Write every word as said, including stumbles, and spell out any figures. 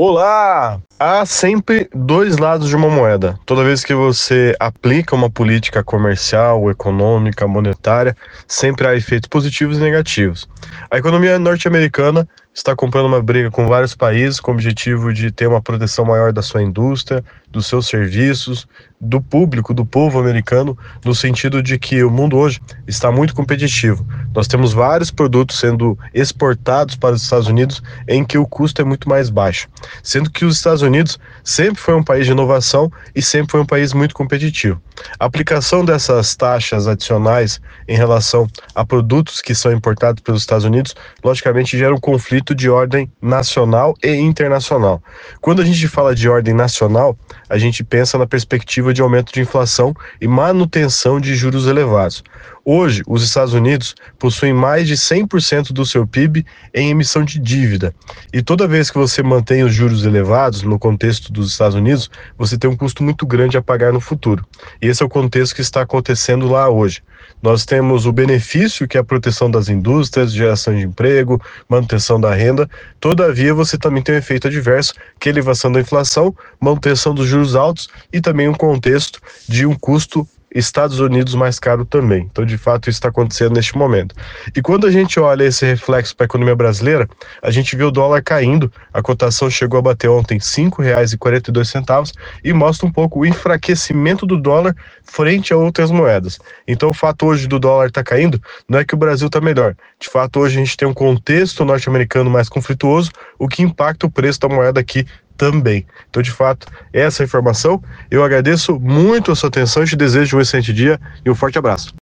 Olá! Há sempre dois lados de uma moeda. Toda vez que você aplica uma política comercial, econômica, monetária, sempre há efeitos positivos e negativos. A economia norte-americana está comprando uma briga com vários países com o objetivo de ter uma proteção maior da sua indústria, dos seus serviços, do público, do povo americano, no sentido de que o mundo hoje está muito competitivo. Nós temos vários produtos sendo exportados para os Estados Unidos em que o custo é muito mais baixo, sendo que os Estados Unidos sempre foi um país de inovação e sempre foi um país muito competitivo. A aplicação dessas taxas adicionais em relação a produtos que são importados pelos Estados Unidos, logicamente gera um conflito de ordem nacional e internacional. Quando a gente fala de ordem nacional, a gente pensa na perspectiva de aumento de inflação e manutenção de juros elevados. Hoje, os Estados Unidos possuem mais de cem por cento do seu P I B em emissão de dívida. E toda vez que você mantém os juros elevados no contexto dos Estados Unidos, você tem um custo muito grande a pagar no futuro. E esse é o contexto que está acontecendo lá hoje. Nós temos o benefício, que é a proteção das indústrias, geração de emprego, manutenção da renda. Todavia, você também tem um efeito adverso, que é a elevação da inflação, manutenção dos juros altos e também um contexto de um custo Estados Unidos mais caro também. Então, de fato, isso está acontecendo neste momento. E quando a gente olha esse reflexo para a economia brasileira, a gente vê o dólar caindo. A cotação chegou a bater ontem cinco reais e quarenta e dois centavos e mostra um pouco o enfraquecimento do dólar frente a outras moedas. Então, o fato hoje do dólar estar caindo não é que o Brasil está melhor. De fato, hoje a gente tem um contexto norte-americano mais conflituoso, o que impacta o preço da moeda aqui também. Então, de fato, essa é a informação. Eu agradeço muito a sua atenção e te desejo um excelente dia e um forte abraço.